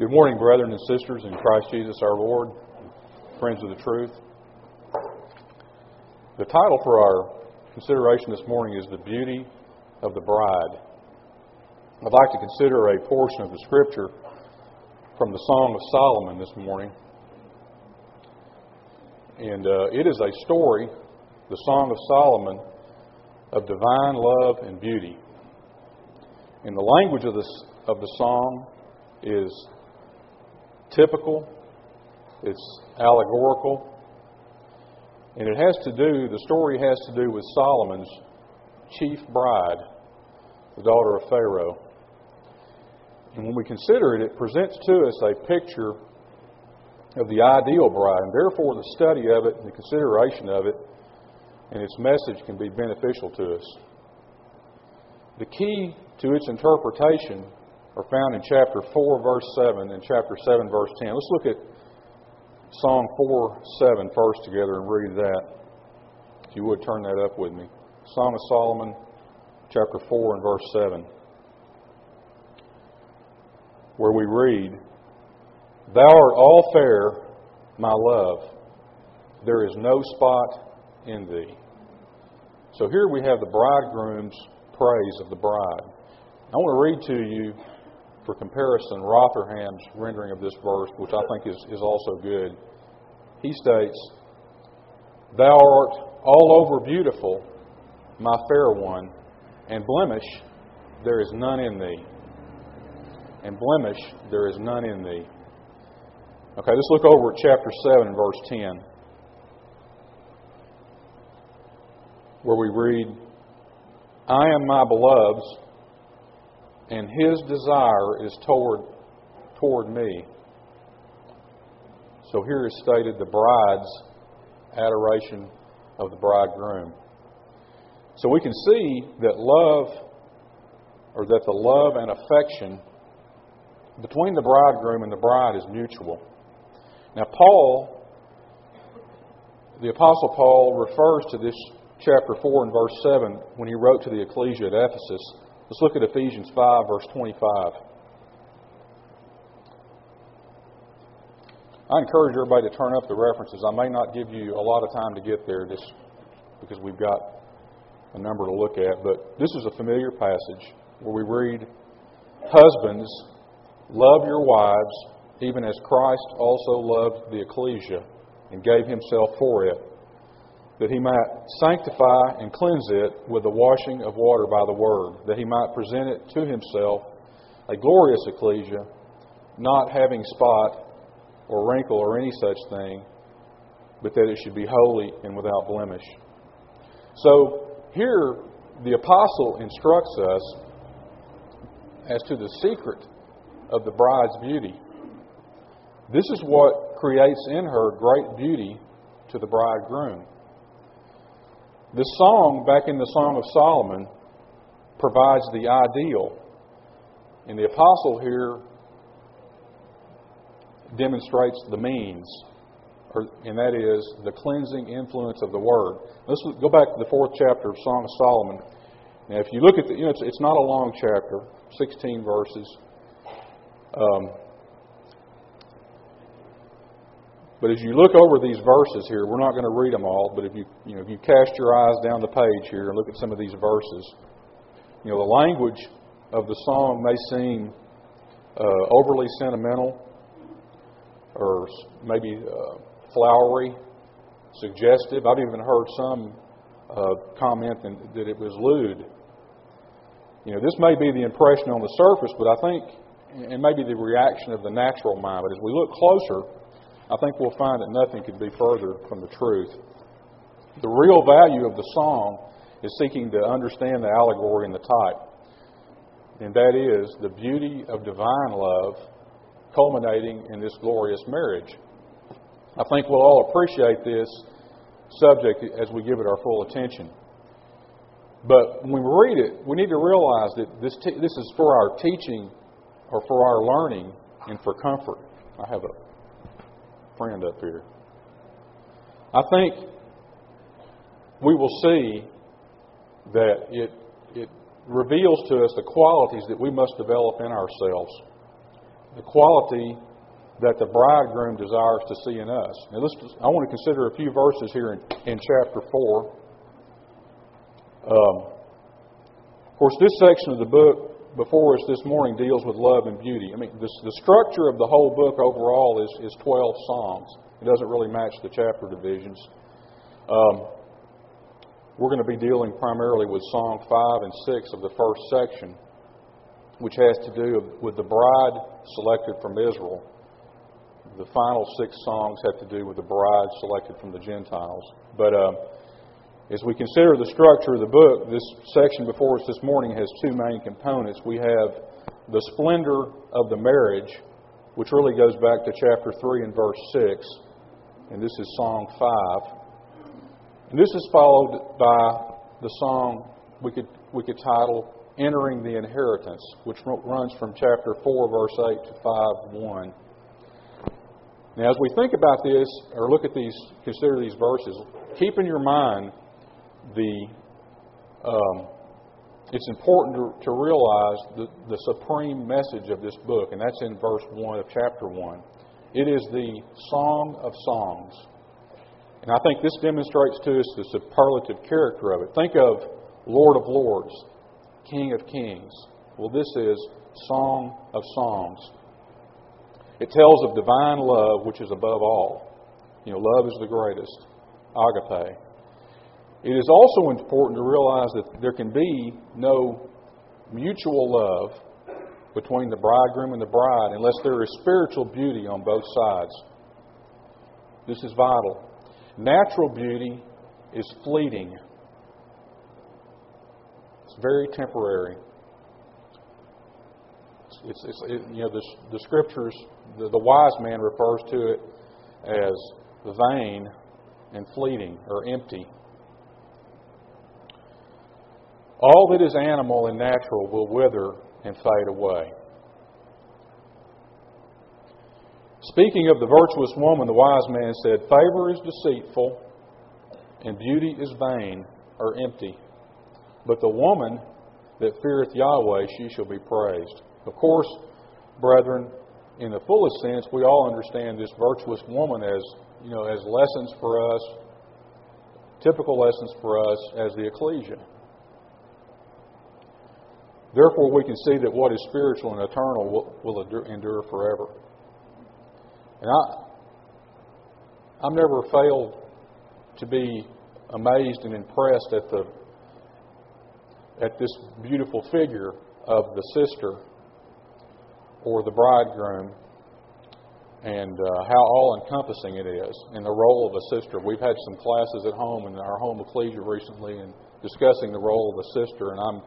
Good morning, brethren and sisters in Christ Jesus our Lord, friends of the truth. The title for our consideration this morning is The Beauty of the Bride. I'd like to consider a portion of the Scripture from the Song of Solomon this morning. And it is a story, the Song of Solomon, of divine love and beauty. And the language of the song is typical, it's allegorical, and the story has to do with Solomon's chief bride, the daughter of Pharaoh. And when we consider it, it presents to us a picture of the ideal bride, and therefore the study of it and the consideration of it and its message can be beneficial to us. The key to its interpretation are found in chapter 4, verse 7 and chapter 7, verse 10. Let's look at Song 4:7 first together and read that. If you would, turn that up with me. Song of Solomon, chapter 4 and verse 7, where we read, "Thou art all fair, my love. There is no spot in thee." So here we have the bridegroom's praise of the bride. I want to read to you, for comparison, Rotherham's rendering of this verse, which I think is also good. He states, "Thou art all over beautiful, my fair one, and blemish there is none in thee." And blemish there is none in thee. Okay, let's look over at chapter 7 and verse 10, where we read, "I am my beloved's, and his desire is toward me." So here is stated the bride's adoration of the bridegroom. So we can see that the love and affection between the bridegroom and the bride is mutual. Now the Apostle Paul refers to this chapter 4 and verse 7 when he wrote to the ecclesia at Ephesus. Let's look at Ephesians 5, verse 25. I encourage everybody to turn up the references. I may not give you a lot of time to get there just because we've got a number to look at, but this is a familiar passage where we read, "Husbands, love your wives, even as Christ also loved the ecclesia and gave himself for it, that he might sanctify and cleanse it with the washing of water by the word, that he might present it to himself a glorious ecclesia, not having spot or wrinkle or any such thing, but that it should be holy and without blemish." So here the apostle instructs us as to the secret of the bride's beauty. This is what creates in her great beauty to the bridegroom. This song, back in the Song of Solomon, provides the ideal. And the apostle here demonstrates the means, and that is the cleansing influence of the Word. Let's go back to the 4th chapter of Song of Solomon. Now, if you look at it's not a long chapter, 16 verses. But as you look over these verses here, we're not going to read them all, but if you cast your eyes down the page here and look at some of these verses, the language of the song may seem overly sentimental or maybe flowery, suggestive. I've even heard some comment that it was lewd. This may be the impression on the surface, but I think, and maybe the reaction of the natural mind, but as we look closer, I think we'll find that nothing could be further from the truth. The real value of the song is seeking to understand the allegory and the type. And that is the beauty of divine love culminating in this glorious marriage. I think we'll all appreciate this subject as we give it our full attention. But when we read it, we need to realize that this is for our teaching or for our learning and for comfort. I have a friend up here. I think we will see that it reveals to us the qualities that we must develop in ourselves the quality that the bridegroom desires to see in us. Now, I want to consider a few verses here in chapter 4. Of course, this section of the book before us this morning deals with love and beauty. I mean, the structure of the whole book overall is 12 songs. It doesn't really match the chapter divisions. We're going to be dealing primarily with Song 5 and 6 of the first section, which has to do with the bride selected from Israel. The final 6 songs have to do with the bride selected from the Gentiles. But as we consider the structure of the book, this section before us this morning has 2 main components. We have the splendor of the marriage, which really goes back to chapter 3 and verse 6. And this is Song 5. And this is followed by the song we could title Entering the Inheritance, which runs from chapter 4, verse 8 to 5:1. Now, as we think about this, or look at these, consider these verses, keep in your mind it's important to realize the supreme message of this book, and that's in verse 1 of chapter 1. It is the Song of Songs. And I think this demonstrates to us the superlative character of it. Think of Lord of Lords, King of Kings. Well, this is Song of Songs. It tells of divine love, which is above all. You know, love is the greatest, agape. It is also important to realize that there can be no mutual love between the bridegroom and the bride unless there is spiritual beauty on both sides. This is vital. Natural beauty is fleeting. It's very temporary. The Scriptures, the wise man refers to it as vain and fleeting or empty. All that is animal and natural will wither and fade away. Speaking of the virtuous woman, the wise man said, favor is deceitful and beauty is vain or empty. But the woman that feareth Yahweh, she shall be praised. Of course, brethren, in the fullest sense, we all understand this virtuous woman as lessons for us, typical lessons for us as the ecclesia. Therefore, we can see that what is spiritual and eternal will endure forever. And I've never failed to be amazed and impressed at this beautiful figure of the sister or the bridegroom, and how all-encompassing it is, and the role of a sister. We've had some classes at home in our home ecclesia recently, and discussing the role of a sister, and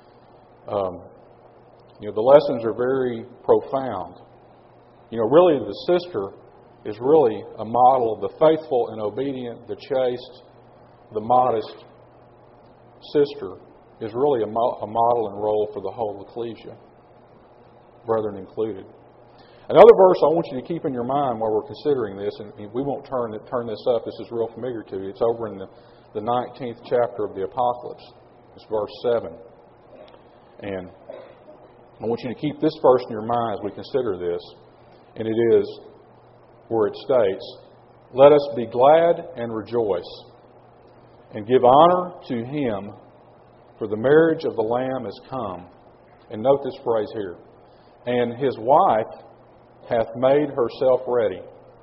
the lessons are very profound. Really, the sister is really a model of the faithful and obedient, the chaste, the modest sister is really a model and role for the whole ecclesia, brethren included. Another verse I want you to keep in your mind while we're considering this, and we won't turn this up, this is real familiar to you. It's over in the 19th chapter of the Apocalypse. It's verse 7. And I want you to keep this verse in your mind as we consider this. And it is where it states, let us be glad and rejoice, and give honor to Him, for the marriage of the Lamb is come. And note this phrase here, and His wife hath made herself ready.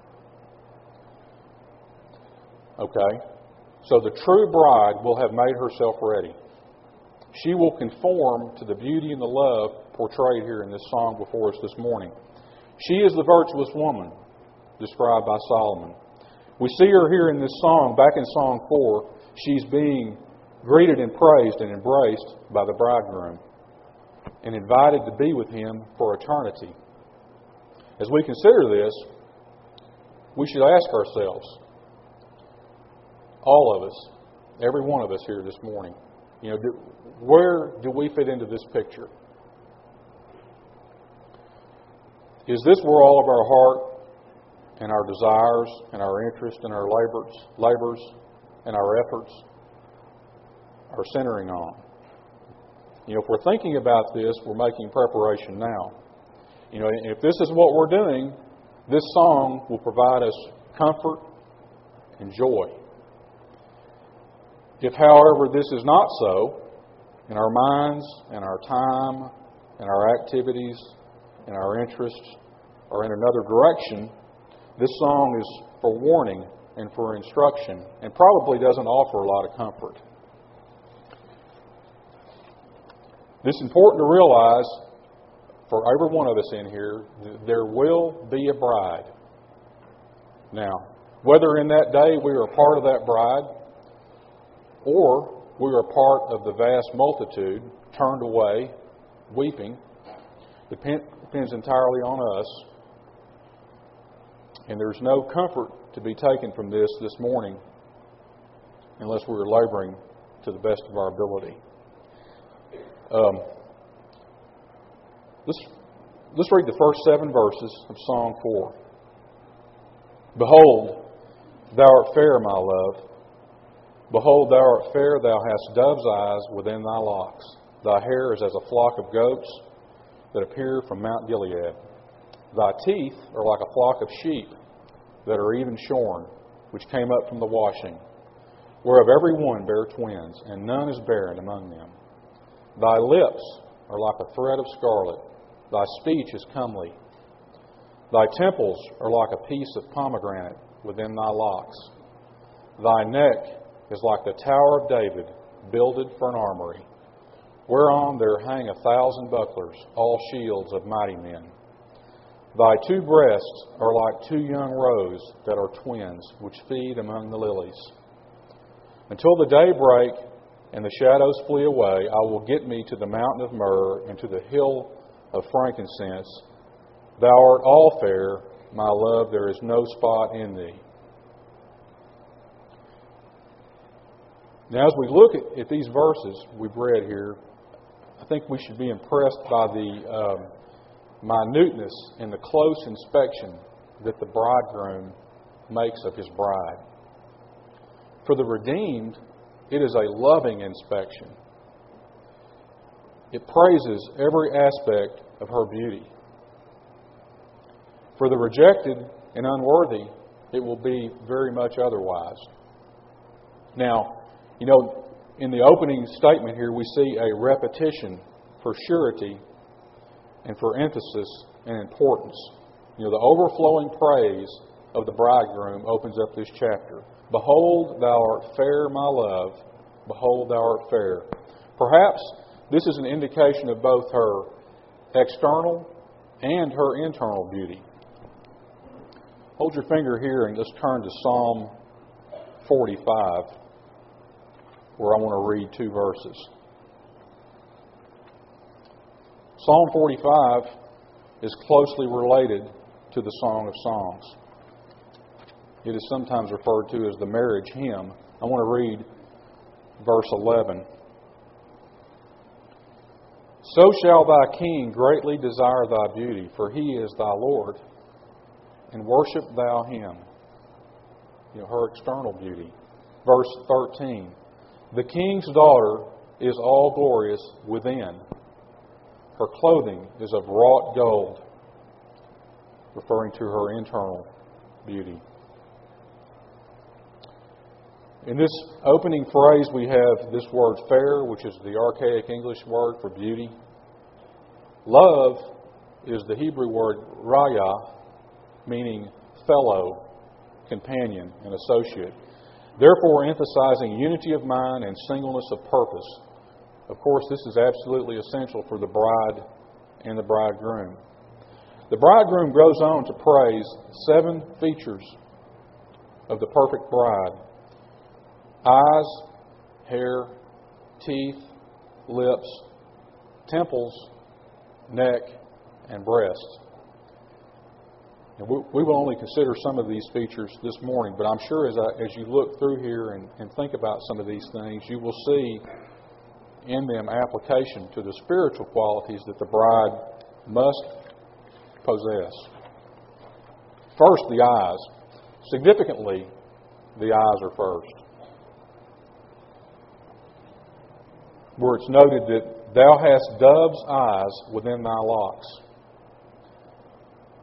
Okay? So the true bride will have made herself ready. She will conform to the beauty and the love portrayed here in this song before us this morning. She is the virtuous woman described by Solomon. We see her here in this song, back in Song 4, she's being greeted and praised and embraced by the bridegroom and invited to be with him for eternity. As we consider this, we should ask ourselves, all of us, every one of us here this morning, where do we fit into this picture? Is this where all of our heart and our desires and our interest and our labors and our efforts are centering on? If we're thinking about this, we're making preparation now. You know, if this is what we're doing, this song will provide us comfort and joy. If, however, this is not so, in our minds and our time and our activities and our interests are in another direction, this song is for warning and for instruction and probably doesn't offer a lot of comfort. It's important to realize for every one of us in here, there will be a bride. Now, whether in that day we are a part of that bride or we are part of the vast multitude turned away, weeping, depends entirely on us. And there's no comfort to be taken from this morning unless we're laboring to the best of our ability. Let's read the first 7 verses of Psalm 4. Behold, thou art fair, my love. Behold, thou art fair, thou hast dove's eyes within thy locks. Thy hair is as a flock of goats that appear from Mount Gilead. Thy teeth are like a flock of sheep that are even shorn, which came up from the washing, whereof every one bare twins, and none is barren among them. Thy lips are like a thread of scarlet. Thy speech is comely. Thy temples are like a piece of pomegranate within thy locks. Thy neck is like the tower of David, builded for an armory, whereon there hang 1,000 bucklers, all shields of mighty men. Thy 2 breasts are like 2 young roes that are twins, which feed among the lilies. Until the day break and the shadows flee away, I will get me to the mountain of myrrh and to the hill of frankincense. Thou art all fair, my love, there is no spot in thee. Now, as we look at these verses we've read here, I think we should be impressed by the minuteness and the close inspection that the bridegroom makes of his bride. For the redeemed, it is a loving inspection. It praises every aspect of her beauty. For the rejected and unworthy, it will be very much otherwise. Now, you know, in the opening statement here, we see a repetition for surety and for emphasis and importance. You know, the overflowing praise of the bridegroom opens up this chapter. Behold, thou art fair, my love. Behold, thou art fair. Perhaps this is an indication of both her external and her internal beauty. Hold your finger here and let's turn to Psalm 45, where I want to read 2 verses. Psalm 45 is closely related to the Song of Songs. It is sometimes referred to as the marriage hymn. I want to read verse 11. So shall thy king greatly desire thy beauty, for he is thy Lord, and worship thou him. You know, her external beauty. Verse 13. The king's daughter is all glorious within. Her clothing is of wrought gold, referring to her internal beauty. In this opening phrase, we have this word fair, which is the archaic English word for beauty. Love is the Hebrew word raya, meaning fellow, companion, and associate. Therefore, emphasizing unity of mind and singleness of purpose. Of course, this is absolutely essential for the bride and the bridegroom. The bridegroom goes on to praise 7 features of the perfect bride: eyes, hair, teeth, lips, temples, neck, and breast. And we will only consider some of these features this morning, but I'm sure as you look through here and think about some of these things, you will see in them application to the spiritual qualities that the bride must possess. First, the eyes. Significantly, the eyes are first. Where it's noted that thou hast dove's eyes within thy locks.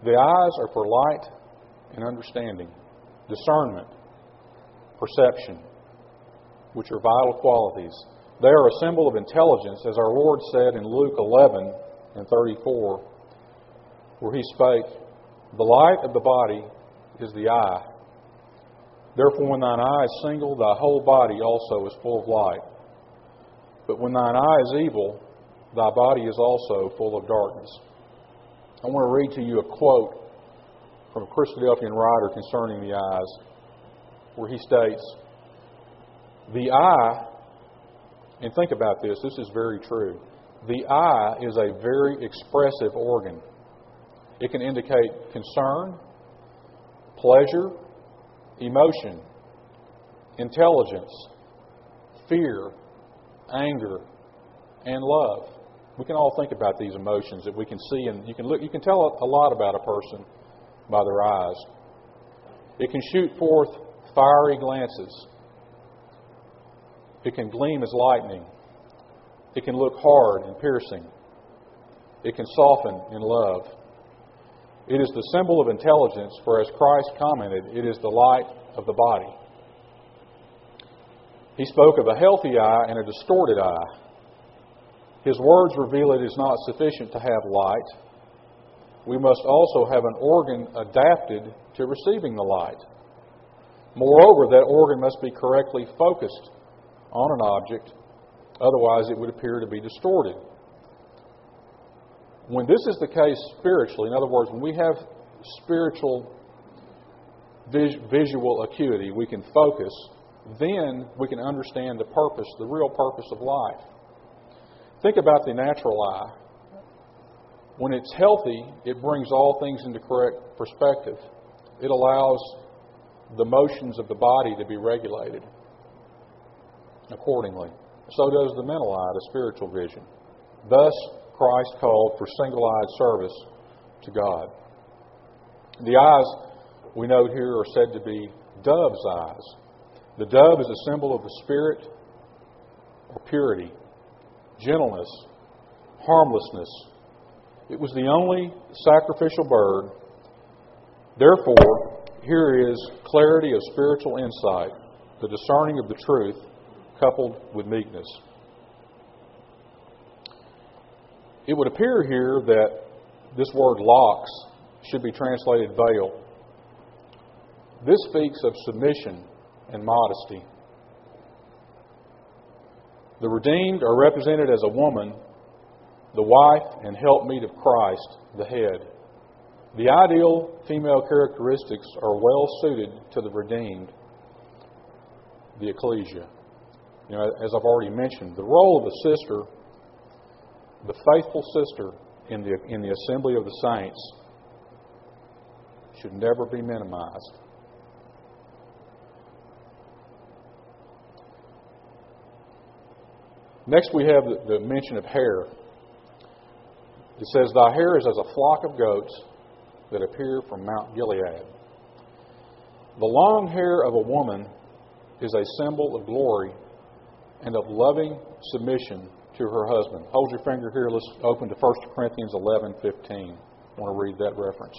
The eyes are for light and understanding, discernment, perception, which are vital qualities. They are a symbol of intelligence, as our Lord said in Luke 11 and 34, where He spake, "The light of the body is the eye. Therefore, when thine eye is single, thy whole body also is full of light. But when thine eye is evil, thy body is also full of darkness." I want to read to you a quote from a Christadelphian writer concerning the eyes, where he states, "The eye," and think about this, this is very true, "the eye is a very expressive organ. It can indicate concern, pleasure, emotion, intelligence, fear, anger, and love." We can all think about these emotions that we can see, and you can tell a lot about a person by their eyes. It can shoot forth fiery glances. It can gleam as lightning. It can look hard and piercing. It can soften in love. It is the symbol of intelligence, for as Christ commented, it is the light of the body. He spoke of a healthy eye and a distorted eye. His words reveal it is not sufficient to have light. We must also have an organ adapted to receiving the light. Moreover, that organ must be correctly focused on an object, otherwise it would appear to be distorted. When this is the case spiritually, in other words, when we have spiritual visual acuity, we can focus, then we can understand the purpose, the real purpose of life. Think about the natural eye. When it's healthy, it brings all things into correct perspective. It allows the motions of the body to be regulated accordingly. So does the mental eye, the spiritual vision. Thus, Christ called for single-eyed service to God. The eyes, we note here, are said to be dove's eyes. The dove is a symbol of the spirit or purity, gentleness, harmlessness. It was the only sacrificial bird. Therefore, here is clarity of spiritual insight, the discerning of the truth, coupled with meekness. It would appear here that this word locks should be translated veil. This speaks of submission and modesty. The redeemed are represented as a woman, the wife and helpmeet of Christ, the head. The ideal female characteristics are well suited to the redeemed, the ecclesia. You know, as I've already mentioned, the role of the sister, the faithful sister in the assembly of the saints, should never be minimized. Next we have the mention of hair. It says, "Thy hair is as a flock of goats that appear from Mount Gilead." The long hair of a woman is a symbol of glory and of loving submission to her husband. Hold your finger here. Let's open to 1 Corinthians 11:15. I want to read that reference.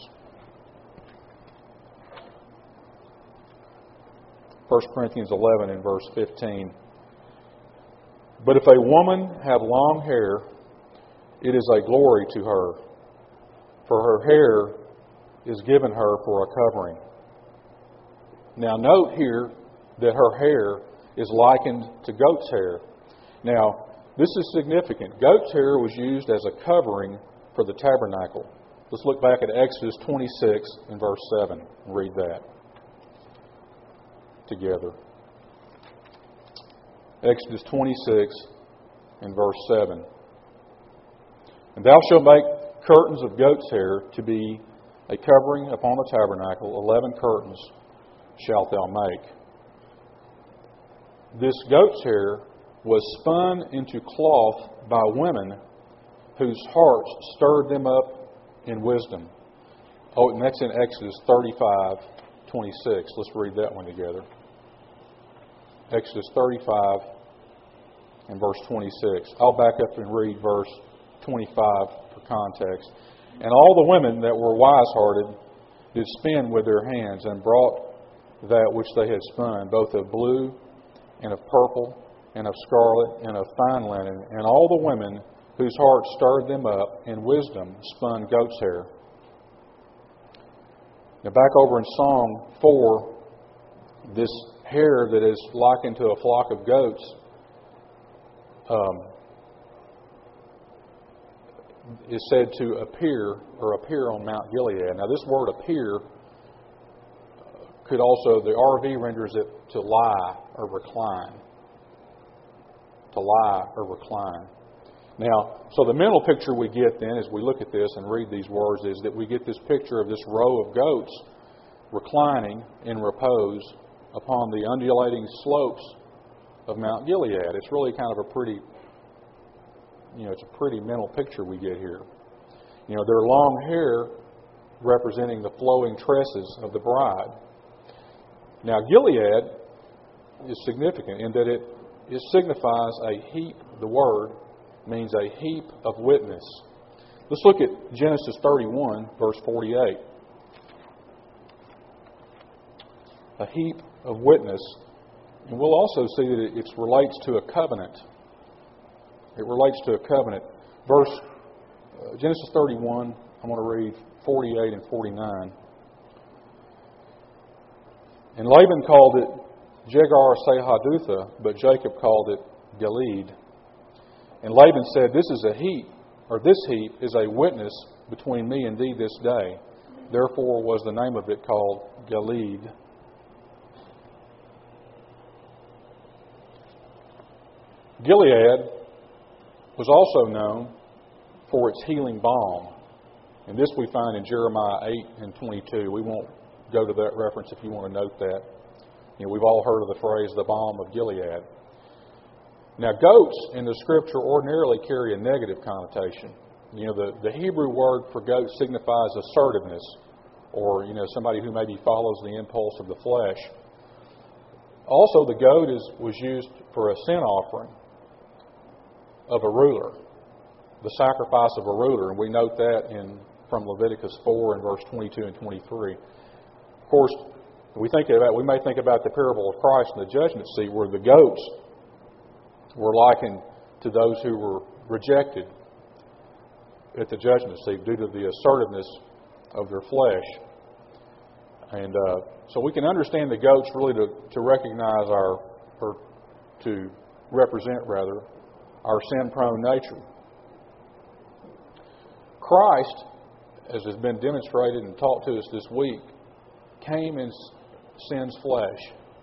1 Corinthians 11 and verse 15. "But if a woman have long hair, it is a glory to her, for her hair is given her for a covering." Now note here that her hair is likened to goat's hair. Now, this is significant. Goat's hair was used as a covering for the tabernacle. Let's look back at Exodus 26 and verse 7 and read that together. Exodus 26 and verse 7. "And thou shalt make curtains of goat's hair to be a covering upon the tabernacle. 11 curtains shalt thou make." This goat's hair was spun into cloth by women whose hearts stirred them up in wisdom. Oh, and that's in Exodus 35:26. Let's read that one together. Exodus 35 and verse 26. I'll back up and read verse 25 for context. And all the women that were wise-hearted did spin with their hands, and brought that which they had spun, both of blue and of purple and of scarlet and of fine linen. And all the women whose hearts stirred them up in wisdom spun goat's hair. Now back over in Psalm 4, this hair that is likened to a flock of goats is said to appear on Mount Gilead. Now this word appear could also, the RV renders it to lie or recline. To lie or recline. Now, so the mental picture we get then as we look at this and read these words is that we get this picture of this row of goats reclining in repose upon the undulating slopes of Mount Gilead. It's really kind of a pretty, it's a pretty mental picture we get here. Their long hair representing the flowing tresses of the bride. Now, Gilead is significant in that it signifies a heap. The word means a heap of witness. Let's look at Genesis 31, verse 48. A heap of witness. And we'll also see that it relates to a covenant. It relates to a covenant. Genesis 31, I'm going to read 48 and 49. And Laban called it Jegar-Sahadutha, but Jacob called it Gilead. And Laban said, this heap is a witness between me and thee this day. Therefore was the name of it called Gilead. Gilead was also known for its healing balm. And this we find in Jeremiah 8 and 22. We won't go to that reference if you want to note that. We've all heard of the phrase, the balm of Gilead. Now, goats in the Scripture ordinarily carry a negative connotation. The Hebrew word for goat signifies assertiveness, or, somebody who maybe follows the impulse of the flesh. Also, the goat was used for a sin offering of a ruler, the sacrifice of a ruler, and we note that from Leviticus 4 and verse 22 and 23. Of course, we may think about the parable of Christ in the judgment seat, where the goats were likened to those who were rejected at the judgment seat due to the assertiveness of their flesh. And so we can understand the goats really to recognize to represent our sin-prone nature. Christ, as has been demonstrated and taught to us this week, came in sin's flesh.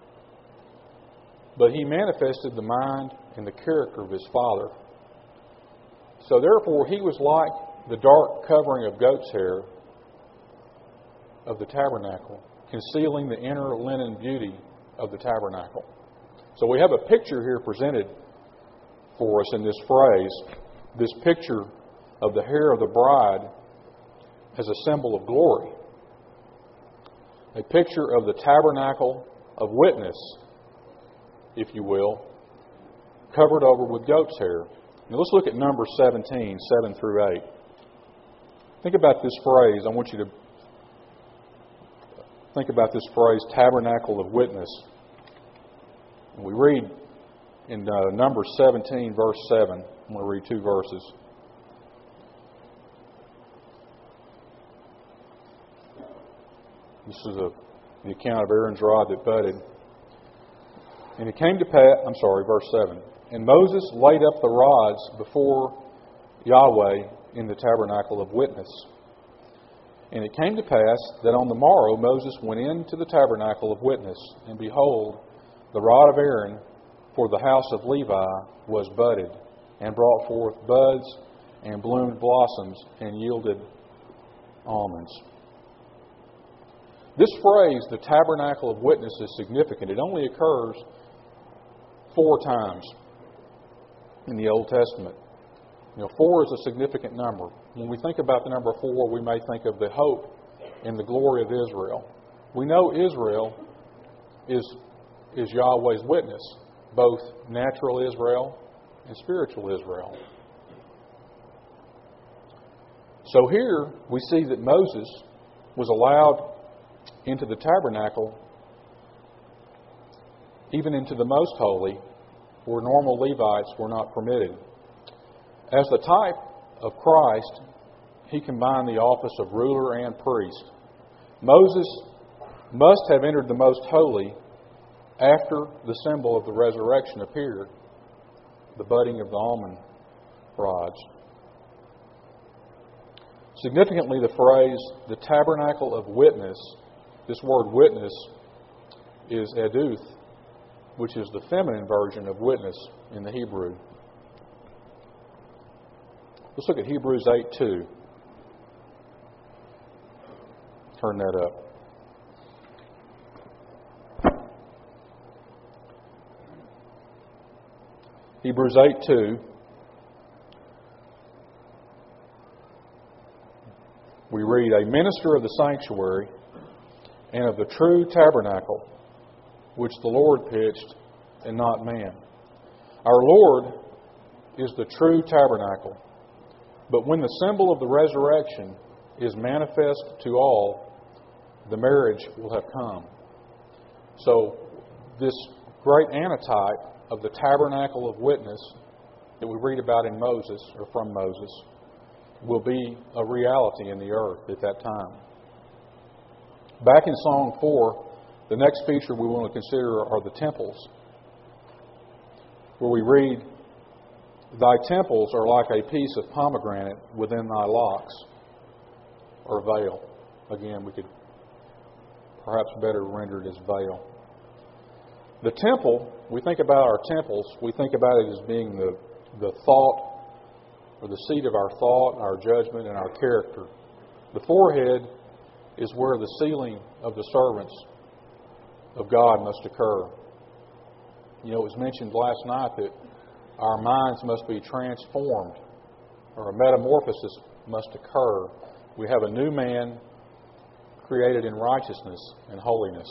But He manifested the mind and the character of His Father. So therefore, He was like the dark covering of goat's hair of the tabernacle, concealing the inner linen beauty of the tabernacle. So we have a picture here presented for us in this phrase, this picture of the hair of the bride as a symbol of glory. A picture of the tabernacle of witness, if you will, covered over with goat's hair. Now let's look at Numbers 17, 7 through 8. Think about this phrase. I want you to think about this phrase, tabernacle of witness. And we read in Numbers 17, verse 7. I'm going to read two verses. This is the account of Aaron's rod that budded. And it came to pass, verse 7. And Moses laid up the rods before Yahweh in the tabernacle of witness. And it came to pass that on the morrow Moses went into the tabernacle of witness, and behold, the rod of Aaron for the house of Levi was budded, and brought forth buds, and bloomed blossoms, and yielded almonds. This phrase, the tabernacle of witness, is significant. It only occurs 4 times in the Old Testament. 4 is a significant number. When we think about the number 4, we may think of the hope and the glory of Israel. We know Israel is Yahweh's witness, both natural Israel and spiritual Israel. So here we see that Moses was allowed into the tabernacle, even into the most holy, where normal Levites were not permitted. As the type of Christ, he combined the office of ruler and priest. Moses must have entered the most holy after the symbol of the resurrection appeared, the budding of the almond rods. Significantly, the phrase, the tabernacle of witness, this word witness is eduth, which is the feminine version of witness in the Hebrew. Let's look at Hebrews 8:2. Turn that up. Hebrews 8:2. We read, a minister of the sanctuary and of the true tabernacle, which the Lord pitched and not man. Our Lord is the true tabernacle. But when the symbol of the resurrection is manifest to all, the marriage will have come. So this great antitype of the tabernacle of witness that we read about in Moses, or from Moses, will be a reality in the earth at that time. Back in Song 4, the next feature we want to consider are the temples, where we read, thy temples are like a piece of pomegranate within thy locks, or veil. Again, we could perhaps better render it as veil. The temple, we think about our temples, we think about it as being the thought, or the seat of our thought, our judgment, and our character. The forehead is where the sealing of the servants of God must occur. You know, it was mentioned last night that our minds must be transformed, or a metamorphosis must occur. We have a new man created in righteousness and holiness.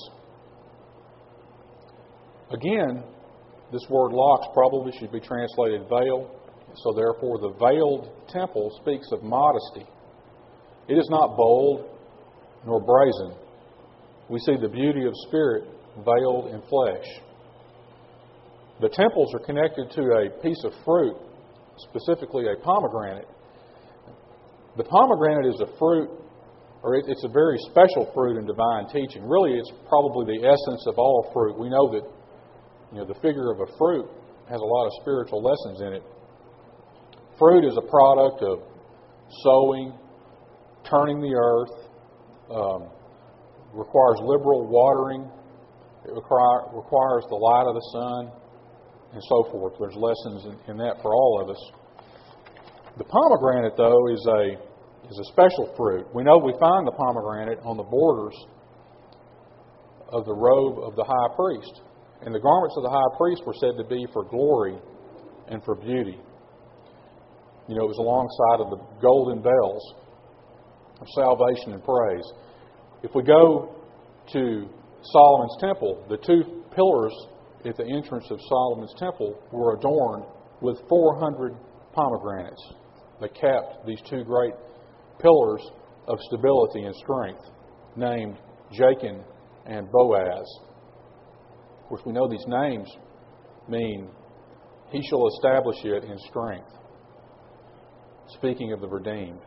Again, this word locks probably should be translated veil. So therefore, the veiled temple speaks of modesty. It is not bold nor brazen. We see the beauty of spirit veiled in flesh. The temples are connected to a piece of fruit, specifically a pomegranate. The pomegranate is a fruit, or it's a very special fruit in divine teaching. Really, it's probably the essence of all fruit. We know that the figure of a fruit has a lot of spiritual lessons in it. Fruit is a product of sowing, turning the earth, requires liberal watering, it requires the light of the sun, and so forth. There's lessons in that for all of us. The pomegranate, though, is a special fruit. We know we find the pomegranate on the borders of the robe of the high priest. And the garments of the high priest were said to be for glory and for beauty. It was alongside of the golden bells of salvation and praise. If we go to Solomon's temple, the two pillars at the entrance of Solomon's temple were adorned with 400 pomegranates. They capped these two great pillars of stability and strength, named Jachin and Boaz. Of course, we know these names mean he shall establish it in strength. Speaking of the redeemed.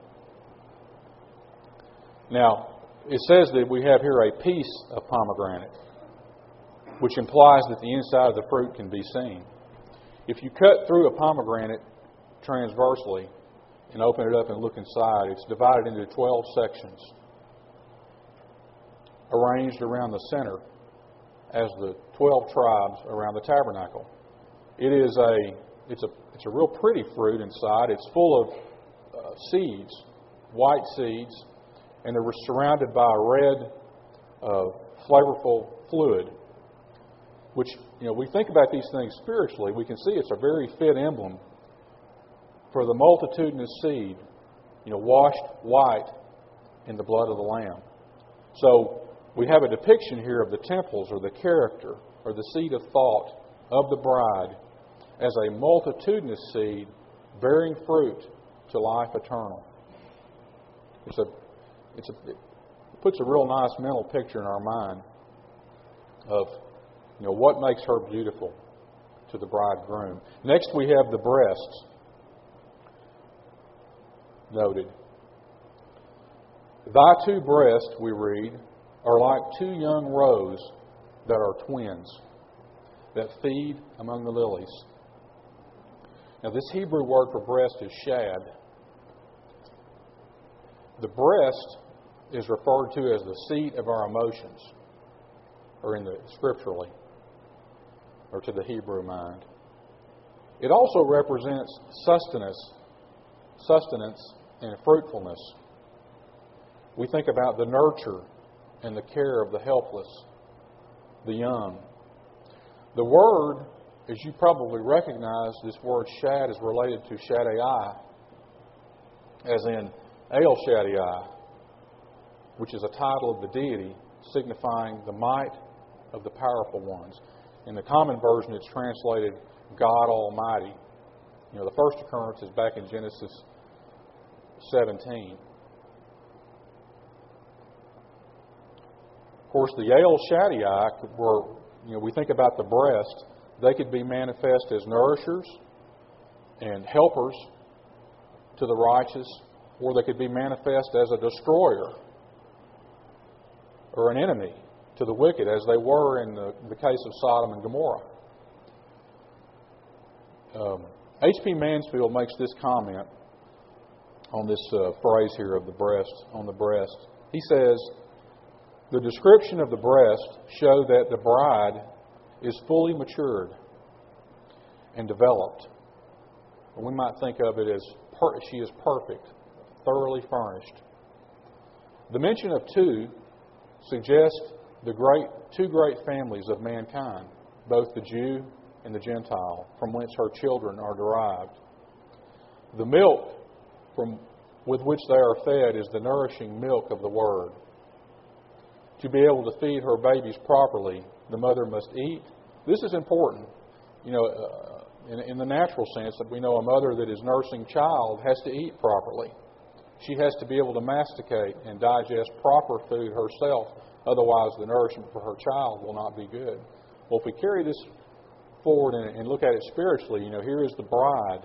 Now, it says that we have here a piece of pomegranate, which implies that the inside of the fruit can be seen. If you cut through a pomegranate transversely and open it up and look inside, it's divided into 12 sections, arranged around the center as the 12 tribes around the tabernacle. It's a real pretty fruit inside. It's full of seeds, white seeds, and they're surrounded by a red, flavorful fluid, which, we think about these things spiritually. We can see it's a very fit emblem for the multitudinous seed, washed white in the blood of the Lamb. So we have a depiction here of the temples, or the character, or the seed of thought of the bride as a multitudinous seed bearing fruit to life eternal. It puts a real nice mental picture in our mind of what makes her beautiful to the bridegroom. Next we have the breasts noted. Thy two breasts, we read, are like two young roes that are twins, that feed among the lilies. Now this Hebrew word for breast is shad. The breast is referred to as the seat of our emotions, or scripturally, or to the Hebrew mind. It also represents sustenance and fruitfulness. We think about the nurture and the care of the helpless, the young. The word, as you probably recognize, this word shad is related to Shaddai, as in El Shaddai, which is a title of the deity signifying the might of the powerful ones. In the common version, it's translated God Almighty. The first occurrence is back in Genesis 17. Of course, the El Shaddai were, we think about the breast, they could be manifest as nourishers and helpers to the righteous, or they could be manifest as a destroyer or an enemy to the wicked, as they were in the case of Sodom and Gomorrah. H.P. Mansfield makes this comment on this phrase here of the breast, on the breast. He says, the description of the breast show that the bride is fully matured and developed. We might think of it as she is perfect, thoroughly furnished. The mention of two suggests two great families of mankind, both the Jew and the Gentile, from whence her children are derived. The milk with which they are fed is the nourishing milk of the Word. To be able to feed her babies properly, the mother must eat. This is important. In the natural sense, that we know a mother that is nursing child has to eat properly. She has to be able to masticate and digest proper food herself. Otherwise, the nourishment for her child will not be good. Well, if we carry this forward and look at it spiritually, here is the bride,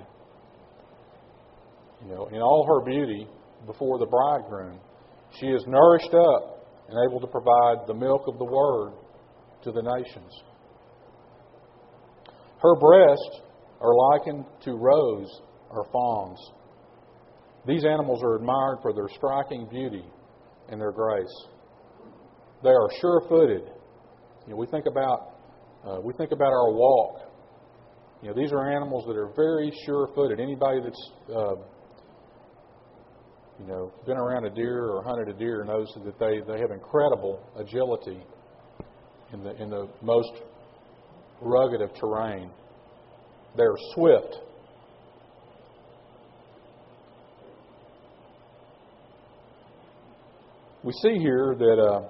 in all her beauty before the bridegroom. She is nourished up and able to provide the milk of the Word to the nations. Her breasts are likened to roes or fawns. These animals are admired for their striking beauty and their grace. They are sure-footed. We think about our walk. These are animals that are very sure-footed. Anybody that's been around a deer or hunted a deer knows that they have incredible agility in the most rugged of terrain. They're swift. We see here that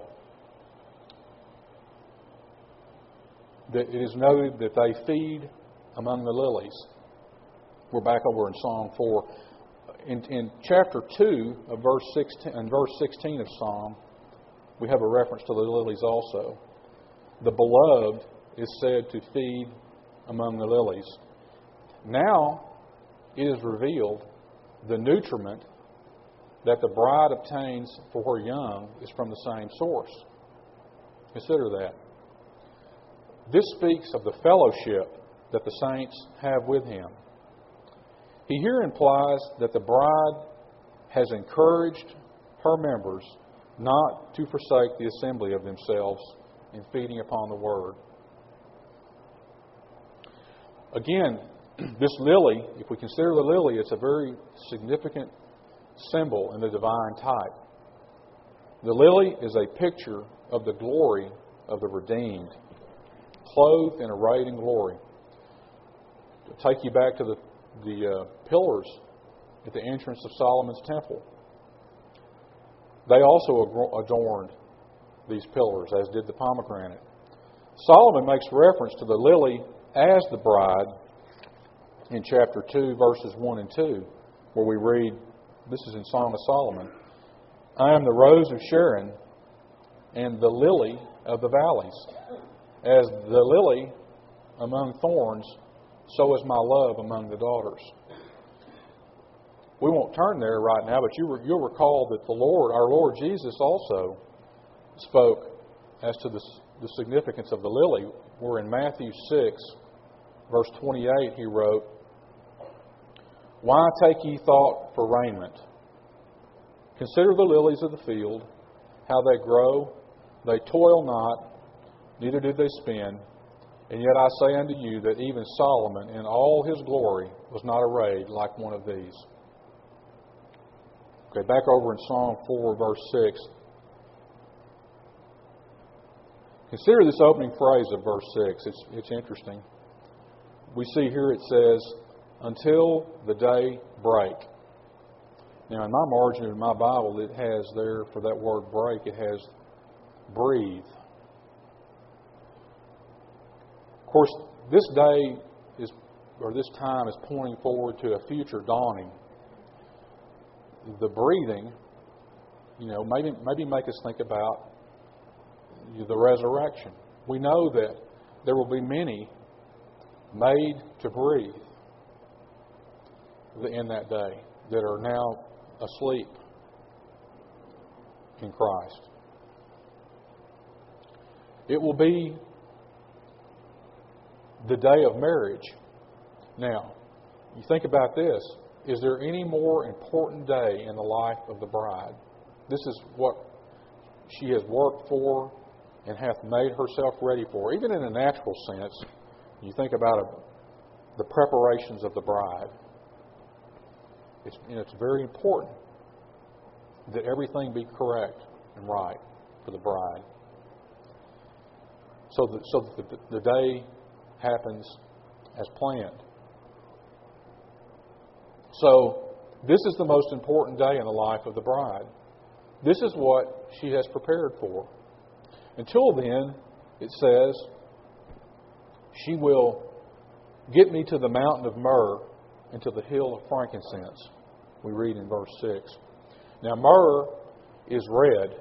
it is noted that they feed among the lilies. We're back over in Psalm 4. In chapter 2 of verse 16 of Psalm, we have a reference to the lilies also. The beloved is said to feed among the lilies. Now it is revealed the nutriment that the bride obtains for her young is from the same source. Consider that. This speaks of the fellowship that the saints have with Him. He here implies that the bride has encouraged her members not to forsake the assembly of themselves in feeding upon the Word. Again, this lily, if we consider the lily, it's a very significant symbol in the divine type. The lily is a picture of the glory of the redeemed, clothed and arrayed in glory. To take you back to the pillars at the entrance of Solomon's temple. They also adorned these pillars, as did the pomegranate. Solomon makes reference to the lily as the bride in chapter 2, verses 1 and 2, where we read, this is in Song of Solomon, I am the rose of Sharon and the lily of the valleys. As the lily among thorns, so is my love among the daughters. We won't turn there right now, but you'll recall that the Lord, our Lord Jesus, also spoke as to the significance of the lily. Where in Matthew 6, verse 28, He wrote, "Why take ye thought for raiment? Consider the lilies of the field, how they grow. They toil not, neither do they spin. And yet I say unto you that even Solomon in all his glory was not arrayed like one of these." Okay, back over in Psalm 4, verse 6. Consider this opening phrase of verse 6. It's interesting. We see here it says, "Until the day break." Now, in my margin in my Bible, it has there, for that word break, it has breathe. Of course, this day this time is pointing forward to a future dawning. The breathing, maybe make us think about the resurrection. We know that there will be many made to breathe in that day that are now asleep in Christ. It will be the day of marriage. Now, you think about this. Is there any more important day in the life of the bride? This is what she has worked for and hath made herself ready for. Even in a natural sense, you think about the preparations of the bride. It's very important that everything be correct and right for the bride. So that the day happens as planned. So, this is the most important day in the life of the bride. This is what she has prepared for. Until then, it says, she will get me to the mountain of myrrh and to the hill of frankincense. We read in verse 6. Now, myrrh is red.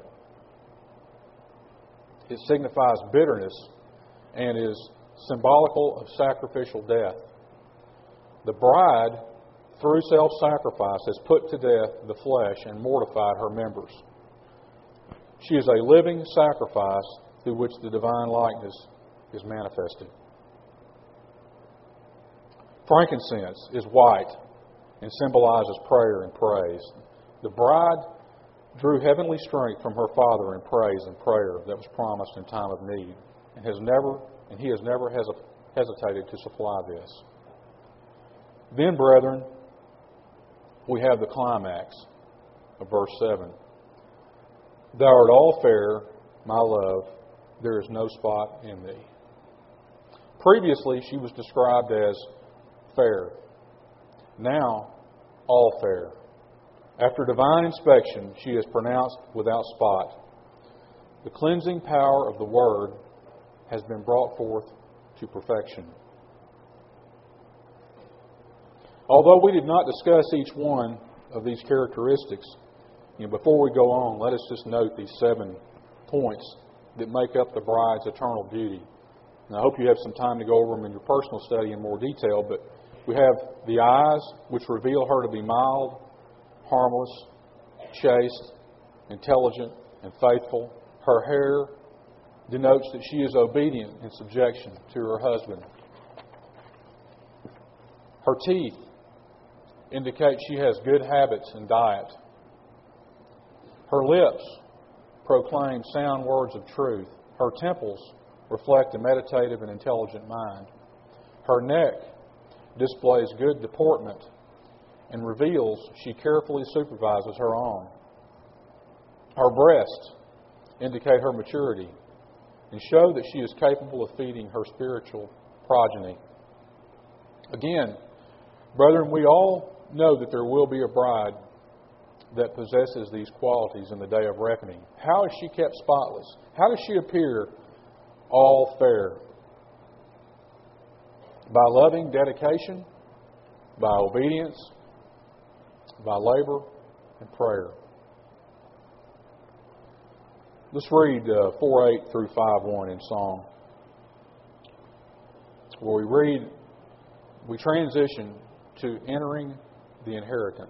It signifies bitterness and is symbolical of sacrificial death. The bride, through self-sacrifice, has put to death the flesh and mortified her members. She is a living sacrifice through which the divine likeness is manifested. Frankincense is white and symbolizes prayer and praise. The bride drew heavenly strength from her Father in praise and prayer that was promised in time of need, and He has never hesitated to supply this. Then, brethren, we have the climax of verse 7. Thou art all fair, my love, there is no spot in thee. Previously, she was described as fair. Now, all fair. After divine inspection, she is pronounced without spot. The cleansing power of the Word has been brought forth to perfection. Although we did not discuss each one of these characteristics, before we go on, let us just note these 7 points that make up the bride's eternal beauty. And I hope you have some time to go over them in your personal study in more detail, but we have the eyes, which reveal her to be mild, harmless, chaste, intelligent, and faithful. Her hair denotes that she is obedient in subjection to her husband. Her teeth indicate she has good habits and diet. Her lips proclaim sound words of truth. Her temples reflect a meditative and intelligent mind. Her neck displays good deportment and reveals she carefully supervises her own. Her breasts indicate her maturity and show that she is capable of feeding her spiritual progeny. Again, brethren, we all know that there will be a bride that possesses these qualities in the day of reckoning. How is she kept spotless? How does she appear all fair? By loving dedication, by obedience, by labor and prayer. Let's read 4:8 through 5:1 in song, where we transition to entering the inheritance.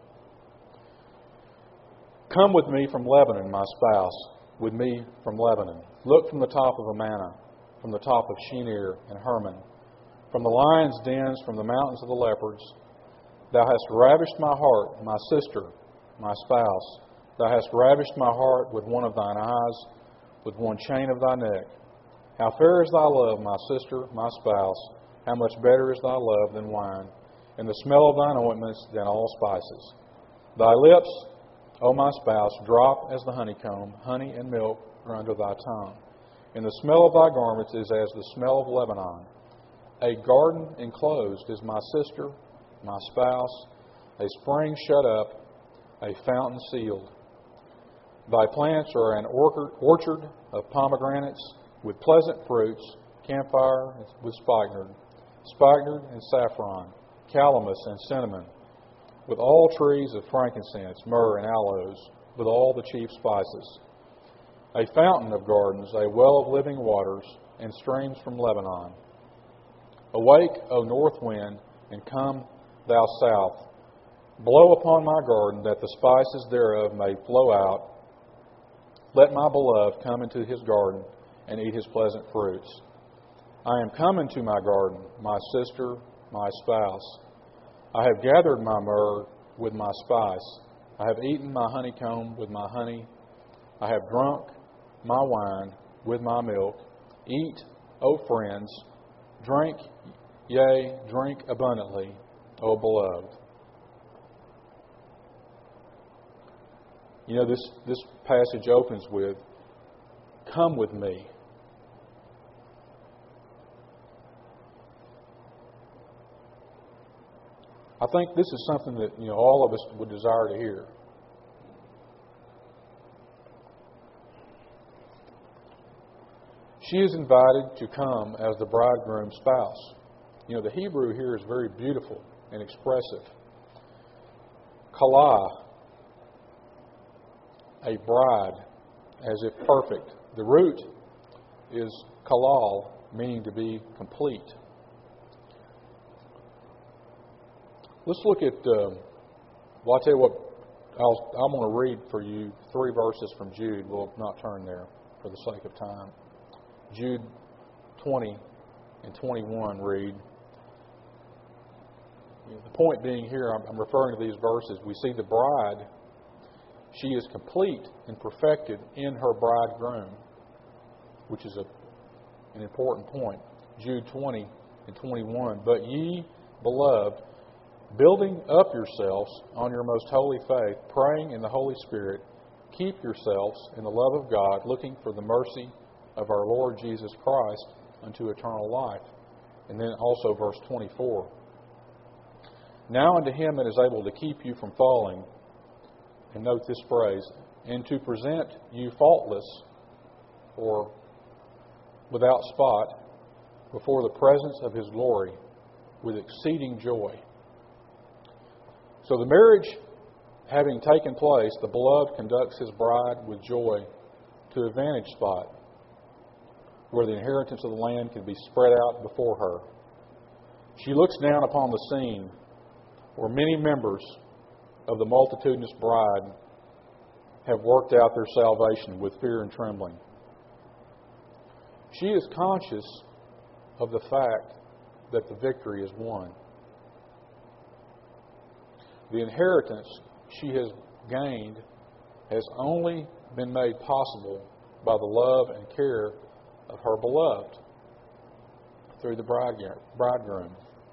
Come with me from Lebanon, my spouse, with me from Lebanon. Look from the top of Amana, from the top of Shinir and Hermon, from the lions' dens, from the mountains of the leopards. Thou hast ravished my heart, my sister, my spouse. Thou hast ravished my heart with one of thine eyes, with one chain of thy neck. How fair is thy love, my sister, my spouse. How much better is thy love than wine, and the smell of thine ointments than all spices. Thy lips, O my spouse, drop as the honeycomb. Honey and milk are under thy tongue. And the smell of thy garments is as the smell of Lebanon. A garden enclosed is my sister, my spouse, a spring shut up, a fountain sealed. Thy plants are an orchard of pomegranates with pleasant fruits, camphire with spikenard and saffron, calamus and cinnamon, with all trees of frankincense, myrrh and aloes, with all the chief spices. A fountain of gardens, a well of living waters, and streams from Lebanon. Awake, O north wind, and come, thou south. Blow upon my garden, that the spices thereof may flow out. Let my beloved come into his garden and eat his pleasant fruits. I am come into my garden, my sister, my spouse. I have gathered my myrrh with my spice. I have eaten my honeycomb with my honey. I have drunk my wine with my milk. Eat, O friends, drink, yea, drink abundantly, O beloved. You know, this passage opens with, come with me. I think this is something that, all of us would desire to hear. She is invited to come as the bridegroom's spouse. The Hebrew here is very beautiful and expressive. Kala, a bride, as if perfect. The root is kalal, meaning to be complete. Let's look at, I'll tell you what, I'm going to read for you 3 verses from Jude. We'll not turn there for the sake of time. Jude 20 and 21 read. The point being here, I'm referring to these verses. We see the bride, she is complete and perfected in her bridegroom, which is an important point. Jude 20 and 21. But ye, beloved, building up yourselves on your most holy faith, praying in the Holy Spirit, keep yourselves in the love of God, looking for the mercy of our Lord Jesus Christ unto eternal life. And then also verse 24. Now unto him that is able to keep you from falling, and note this phrase, and to present you faultless or without spot before the presence of his glory with exceeding joy. So the marriage having taken place, the beloved conducts his bride with joy to a vantage spot where the inheritance of the land can be spread out before her. She looks down upon the scene where many members of the multitudinous bride have worked out their salvation with fear and trembling. She is conscious of the fact that the victory is won. The inheritance she has gained has only been made possible by the love and care of her beloved through the bridegroom.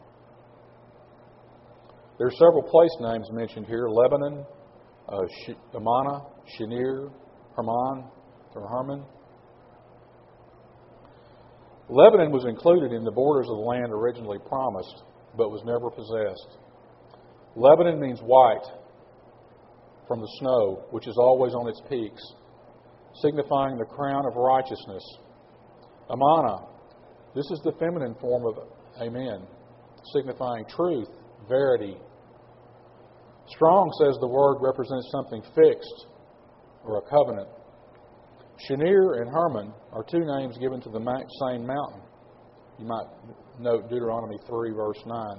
There are several place names mentioned here: Lebanon, Amana, Shinir, Hermon, or Hermon. Lebanon was included in the borders of the land originally promised, but was never possessed. Lebanon means white from the snow, which is always on its peaks, signifying the crown of righteousness. Amana, this is the feminine form of amen, signifying truth, verity. Strong says the word represents something fixed or a covenant. Shinir and Hermon are two names given to the same mountain. You might note Deuteronomy 3, verse 9.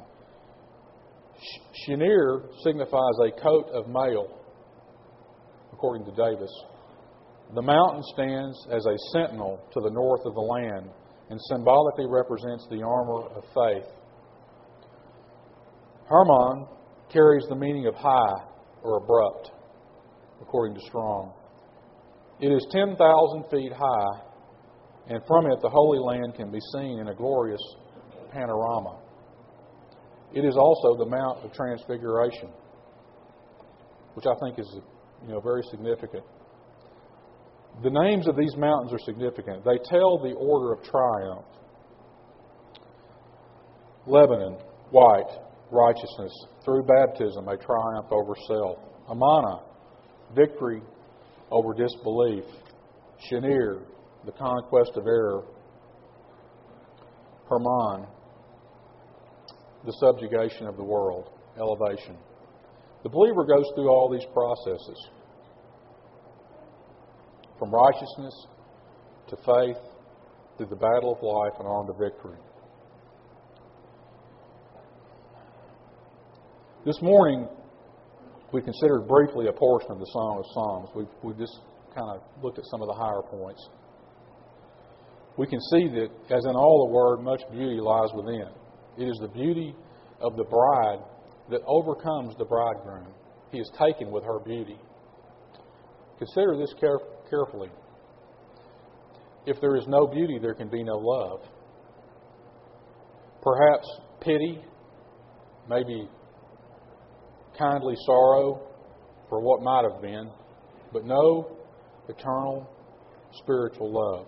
Shinir signifies a coat of mail, according to Davis. The mountain stands as a sentinel to the north of the land and symbolically represents the armor of faith. Hermon carries the meaning of high or abrupt, according to Strong. It is 10,000 feet high, and from it the Holy Land can be seen in a glorious panorama. It is also the Mount of Transfiguration, which I think is very significant. The names of these mountains are significant. They tell the order of triumph. Lebanon, white, righteousness. Through baptism, a triumph over self. Amana, victory over disbelief. Shinir, the conquest of error. Hermon, the subjugation of the world, elevation. The believer goes through all these processes, from righteousness to faith, through the battle of life and on to victory. This morning, we considered briefly a portion of the Song of Songs. We just kind of looked at some of the higher points. We can see that, as in all the Word, much beauty lies within. It is the beauty of the bride that overcomes the bridegroom. He is taken with her beauty. Consider this carefully. If there is no beauty, there can be no love. Perhaps pity, maybe kindly sorrow for what might have been, but no eternal spiritual love.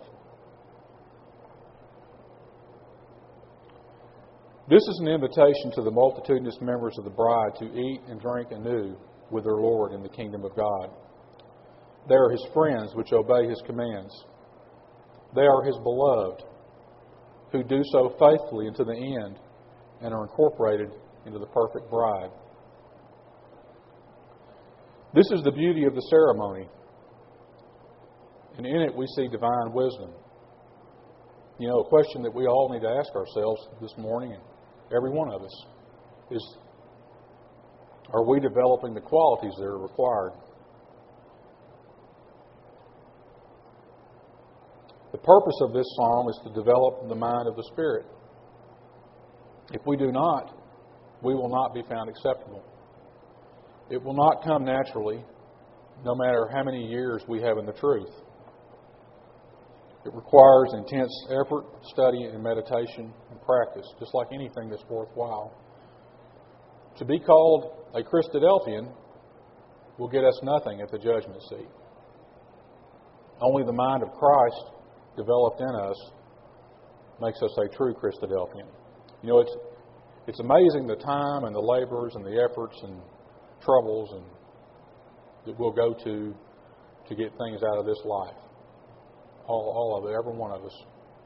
This is an invitation to the multitudinous members of the bride to eat and drink anew with their Lord in the kingdom of God. They are His friends which obey His commands. They are His beloved who do so faithfully unto the end and are incorporated into the perfect bride. This is the beauty of the ceremony, and in it we see divine wisdom. A question that we all need to ask ourselves this morning, and every one of us, is, are we developing the qualities that are required? The purpose of this psalm is to develop the mind of the Spirit. If we do not, we will not be found acceptable. It will not come naturally, no matter how many years we have in the truth. It requires intense effort, study, and meditation and practice, just like anything that's worthwhile. To be called a Christadelphian will get us nothing at the judgment seat. Only the mind of Christ developed in us makes us a true Christadelphian. It's amazing the time and the labors and the efforts and troubles and that we'll go to get things out of this life. All of it, every one of us.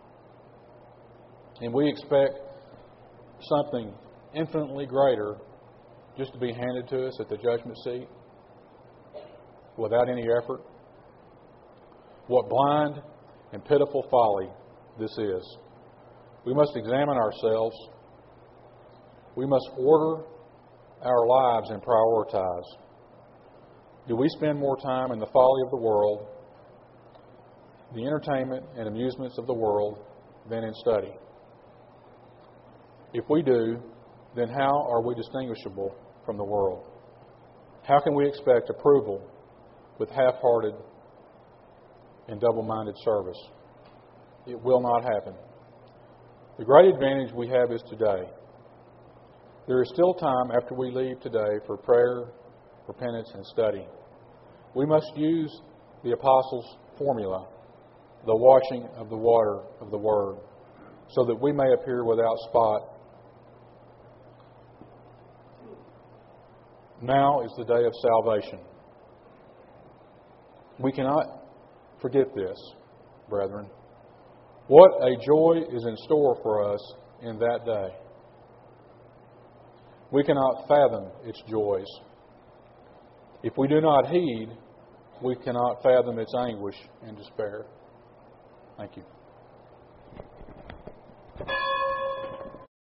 And we expect something infinitely greater just to be handed to us at the judgment seat without any effort. What blind and pitiful folly this is. We must examine ourselves. We must order our lives and prioritize. Do we spend more time in the folly of the world, the entertainment and amusements of the world, than in study? If we do, then how are we distinguishable from the world? How can we expect approval with half-hearted and double-minded service? It will not happen. The great advantage we have is today. There is still time after we leave today for prayer, repentance, and study. We must use the Apostles' formula, the washing of the water of the Word, so that we may appear without spot. Now is the day of salvation. We cannot forget this, brethren. What a joy is in store for us in that day. We cannot fathom its joys. If we do not heed we cannot fathom its anguish and despair. Thank you.